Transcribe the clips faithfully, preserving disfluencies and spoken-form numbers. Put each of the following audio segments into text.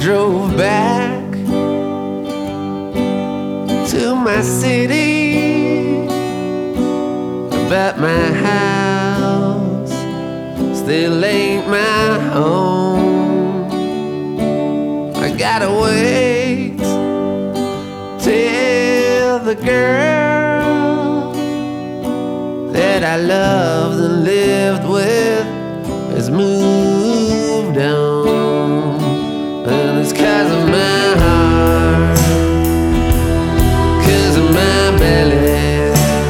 drove back to my city, but my house still ain't my home. I gotta wait till the girl that I loved and lived with has moved on. And it's 'cause of my heart, 'cause of my belly,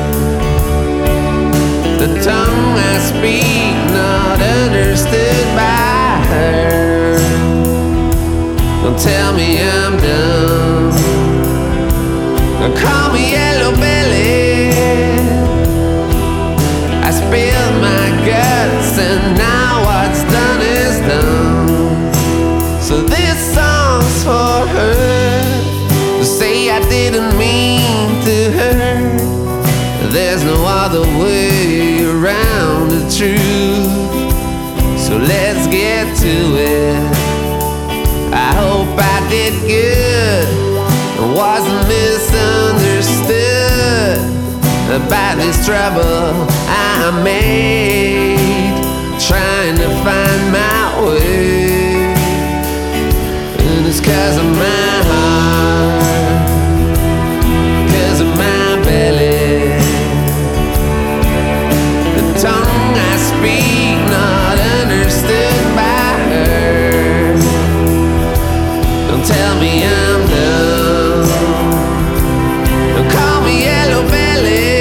the tongue I speak not understood by her. Don't tell me I'm done, don't call me yellow belly. I spilled my guts and now what's done is done. So this song's for her, to say I didn't mean to hurt. There's no other way around the truth, so let's get to it. I hope I did good and wasn't misunderstood about this trouble I made trying to find my way. And it's 'cause of my heart, 'cause of my belly, the tongue I speak not understood by her. Don't tell me I'm done, don't call me yellow belly.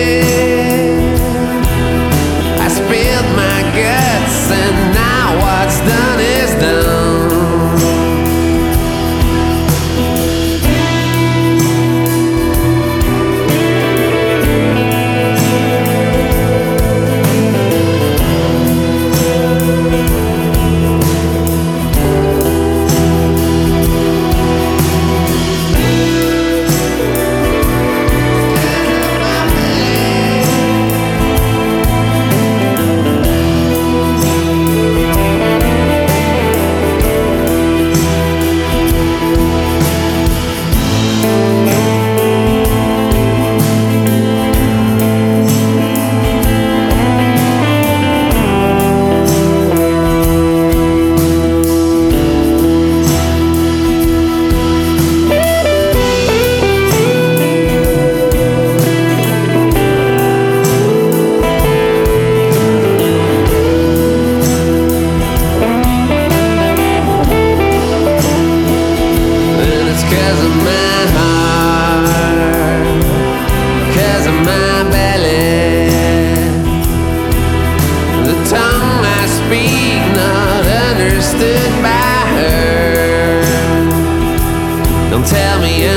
I spilled my guts and now what's done is done. Tell me